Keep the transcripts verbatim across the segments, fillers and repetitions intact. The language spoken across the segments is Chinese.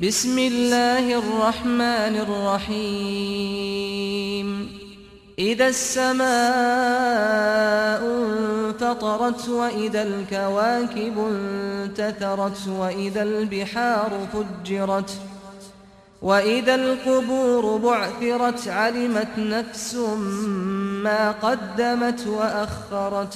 بسم الله الرحمن الرحيم إذا السماء انفطرت وإذا الكواكب انتثرت وإذا البحار فجرت وإذا القبور بعثرت علمت نفس ما قدمت وأخرت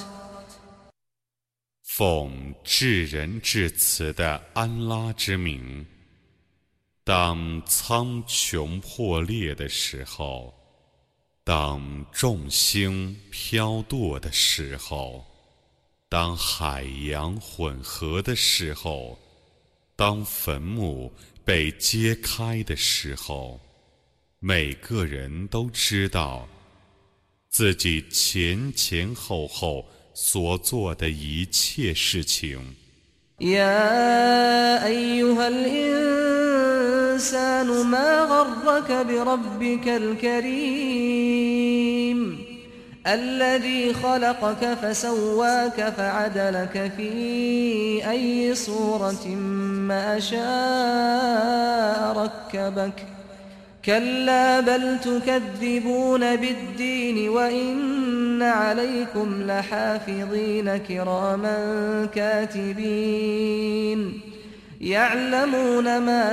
奉至仁至慈的安拉之名，当苍穹破裂的时候，当众星飘堕的时候，当海洋混合的时候，当坟墓被揭开的时候，每个人都知道自己前前后后所做的一切事情。 يا أيها الإنسان ما غرك بربك الكريم الذي خلقك فسواك فعدلك في أي صورة ما شاء ركبك كلا بل تكذبون بالدين وإن عليكم لحافظين كراما كاتبين يعلمون ما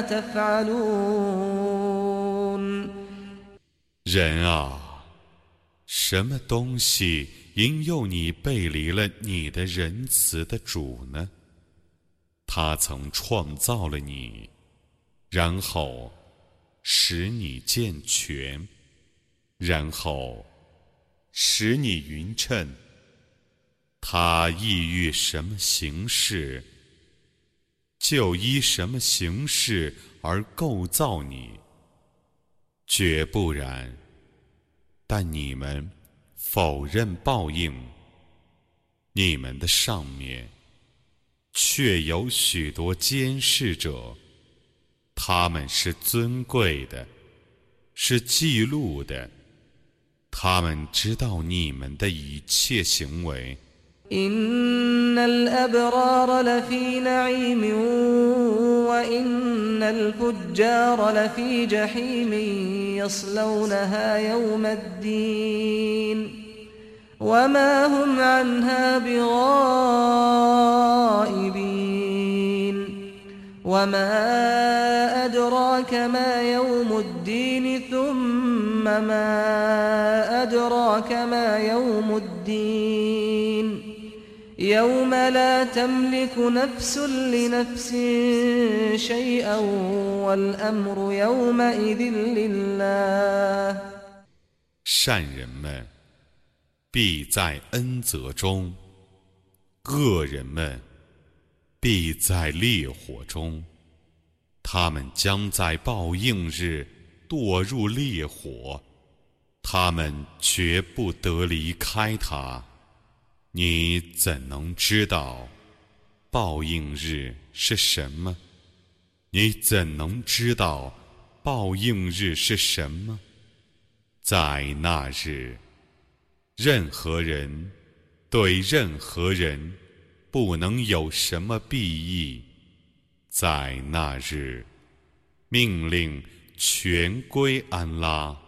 تفعلون 人啊，什么东西引诱你背离了你的仁慈的主呢？他曾创造了你，然后使你健全，然后使你匀称。他意欲什么形式，就依什么形式而构造你，绝不然。但你们否认报应，你们的上面却有许多监视者，他们是尊贵的，是记录的，他们知道你们的一切行为。 إن الأبرار لفي نعيم وإن الفجار لفي جحيم يصلونها يوم الدين وما هم عنها بغائبين وما أدراك ما يوم الدين ثم ما أدراك ما يوم الدين يوم لا تملك نفس لنفس شيئا والأمر يومئذ لله 善人们必在恩泽中，恶人们必在烈火中，他们将在报应日堕入烈火，他们绝不得离开它。你怎能知道报应日是什么？你怎能知道报应日是什么？在那日，任何人对任何人不能有什么裨益。在那日，命令全归安拉。